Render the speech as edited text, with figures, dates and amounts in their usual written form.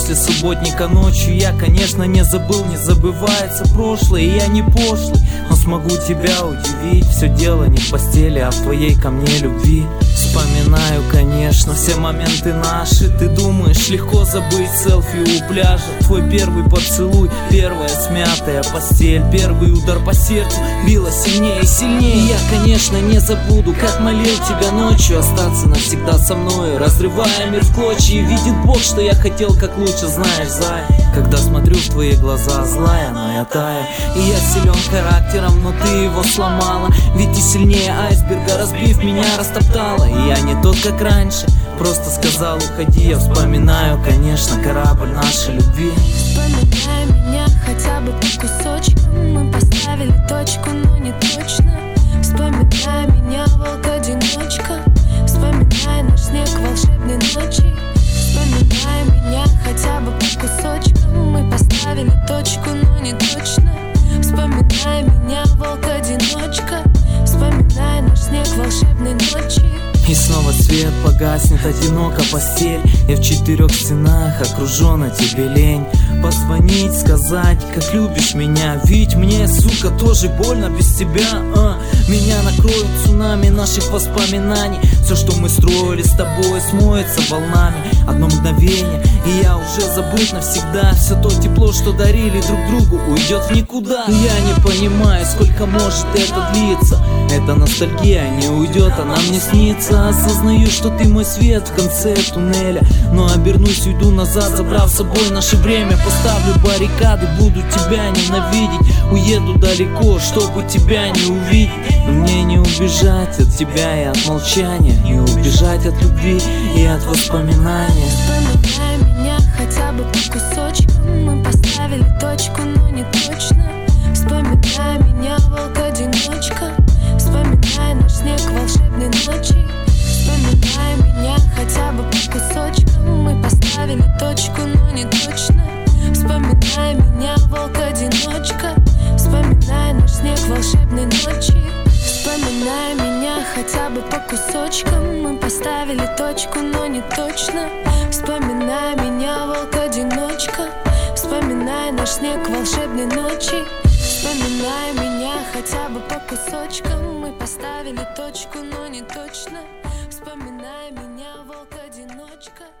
после субботника ночью. Я, конечно, не забыл, не забывается прошлое, и я не пошлый, но смогу тебя удивить. Все дело не в постели, а в твоей ко мне любви. Вспоминаю, конечно, все моменты наши. Ты думаешь, легко забыть селфи у пляжа. Твой первый поцелуй, первая смятая постель, первый удар по сердцу било сильнее и сильнее. И я, конечно, не забуду, как молил тебя ночью остаться навсегда со мной, разрывая мир в клочья. И видит Бог, что я хотел как лучше, знаешь, зай. Когда смотрю в твои глаза, злая, но я таю. И я силен характером, но ты его сломала. Ведь ты сильнее айсберга, разбив меня, растоптала. И я не тот, как раньше, просто сказал уходи. Я вспоминаю, конечно, корабль нашей любви. Вспоминай меня хотя бы по кусочкам. Мы поставили точку, но не точно. Вспоминай меня, волк-одиночка. Вспоминай наш снег волшебной ночи. Вспоминай меня хотя бы по кусочкам. Мы поставили точку, но не точно. Вспоминай меня, волк-одиночка. Вспоминай наш снег волшебной ночи. И снова свет погаснет, одиноко постель. Я в 4 стенах, окружен, а тебе лень позвонить, сказать, как любишь меня. Ведь мне, сука, тоже больно без тебя. Меня накроет цунами наших воспоминаний. Все, что мы строили с тобой, смоется волнами. Одно мгновение, и я уже забыть навсегда. Все то тепло, что дарили друг другу, уйдет в никуда. Я не понимаю, сколько может это длиться. Эта ностальгия не уйдет, она мне снится. Осознаю, что ты мой свет в конце туннеля, но обернусь, уйду назад, забрав с собой наше время. Поставлю баррикады, буду тебя ненавидеть. Уеду далеко, чтобы тебя не увидеть. Но мне не убежать от тебя и от молчания, не убежать от любви и от воспоминания. Вспоминай меня хотя бы по кусочкам. Мы поставили точку, но не точно. Вспоминай меня, волк-одиночка. Вспоминай наш снег волшебной ночи. Вспоминай меня хотя бы по кусочкам. Мы поставили точку, но не точно. Вспоминай меня, волк-одиночка. Вспоминай наш снег волшебной ночи. Вспоминай меня хотя бы по кусочкам. Мы поставили точку, но не точно. Вспоминай меня, волк-одиночка. Вспоминай наш снег волшебной ночи. Вспоминай меня хотя бы по кусочкам. Мы поставили точку, но не точно. Вспоминай меня, волк-одиночка.